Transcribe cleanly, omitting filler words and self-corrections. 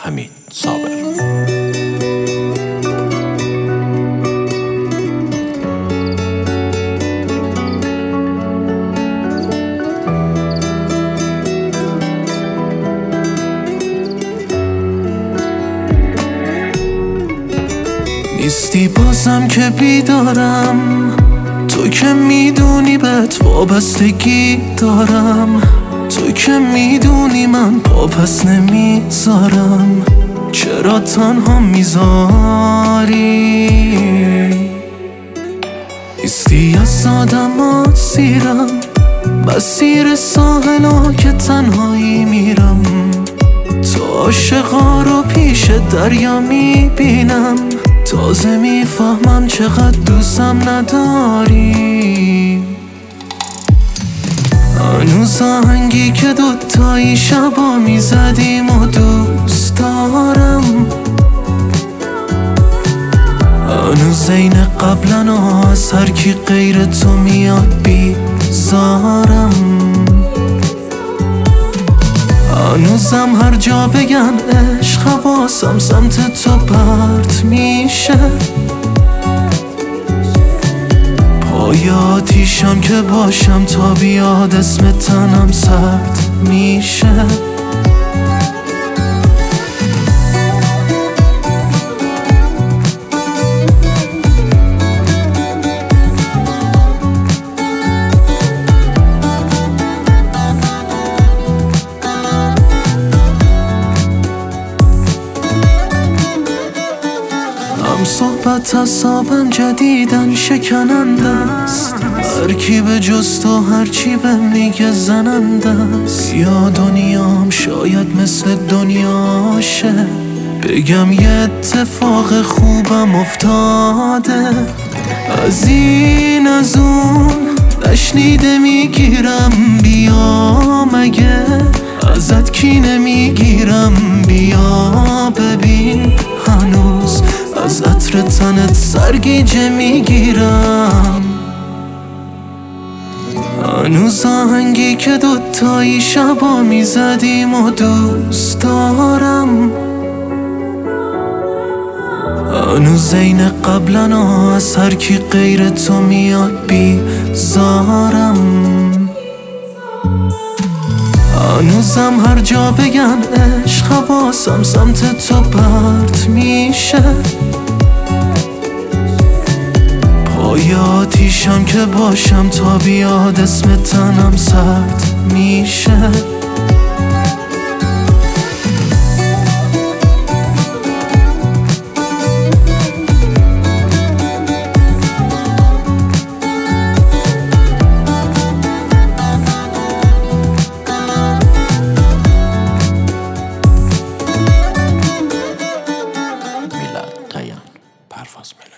حمید صابر. نیستی بازم که بیدارم، تو که میدونی بهت وابستگی دارم، تو که میدونی من پا پس نمیذارم، چرا تنها میذاری؟ نیستی از آدم سیرم، مسیر ساحلا که تنهایی میرم، تو عاشقا رو پیش دریا میبینم، تازه میفهمم چقدر دوستم نداری. هنوز آهنگی که دوتایی شبا میزدیم و دوست دارم، هنوز عین قبلا از هر کی غیر تو میاد بیزارم، هنوزم هر جا بگن عشق حواسم سمت تو پرت میشه، پای آتیشم که باشم تا بیاد اسم تنم سرد میشه. صحبت اصابم جدیدن شکننده است، هر کی به جز تو هرچی به میگه زننده است، یا دنیام شاید مثل دنیاشه، بگم یه اتفاق خوبم افتاده، از این از اون نشنیده میگیرم، بیا مگه ازت کی نمیگیرم، بیا ببین هنوز از عطر تنت سرگیجه میگیرم، هنوز آهنگی که دوتایی شبا میزدیم و دوست دارم، هنوز عین قبلا از هر کی غیر تو میاد بیزارم، هنوزم هر جا بگن عشق حواسم سمت تو پرت میشه، پای آتیشم که باشم تا بیاد اسم تنم سرد میشه. پرواز